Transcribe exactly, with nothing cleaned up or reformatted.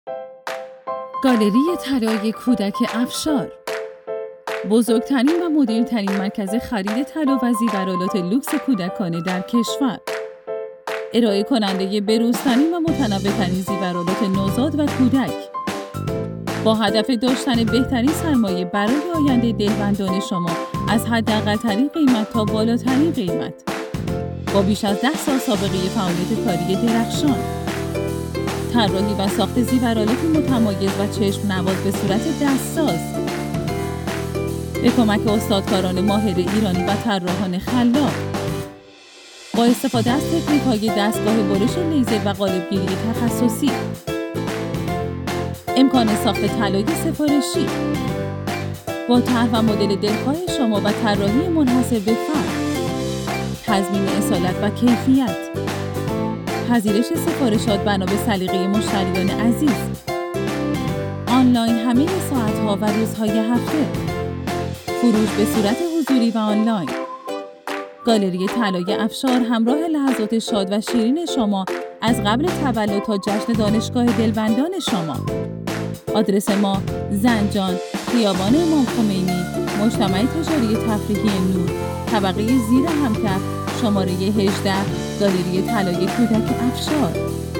گالری طلای کودک افشار، بزرگترین و مدرن‌ترین مرکز خرید طلا و زیورآلات لوکس کودکانه در کشور. ارائه کننده بروزترین و متنوع‌ترین زیورآلات نوزاد و کودک. با هدف داشتن بهترین سرمایه برای آینده دلبندان شما از حداقل‌ترین قیمت تا بالاترین قیمت. با بیش از ده سال سابقه فعالیت کاری درخشان. طراحی و ساخت زیورآلات متمایز و چشم نواز به صورت دستساز. به کمک استادکاران ماهر ایرانی و طراحان خلاق. با استفاده از تکنیک‌های دستگاه برش لیزر و قالب‌گیری تخصصی. امکان ساخت طلای سفارشی. با طرح و مدل دلخواه شما و طراحی منحصر به فرد. تضمین اصالت و کیفیت. پذیرش سفارشات بنا به سلیقه مشتریان عزیز. آنلاین همه ساعت‌ها و روزهای هفته. فروش به صورت حضوری و آنلاین. گالری طلای افشار همراه لحظات شاد و شیرین شما از قبل تولد تا جشن دانشگاه دلبندان شما. آدرس ما: زنجان، خیابان امام خمینی، مجتمع تجاری تفریحی نور، طبقه زیر همکف، شماره هجده، گالری طلای کودک افشار.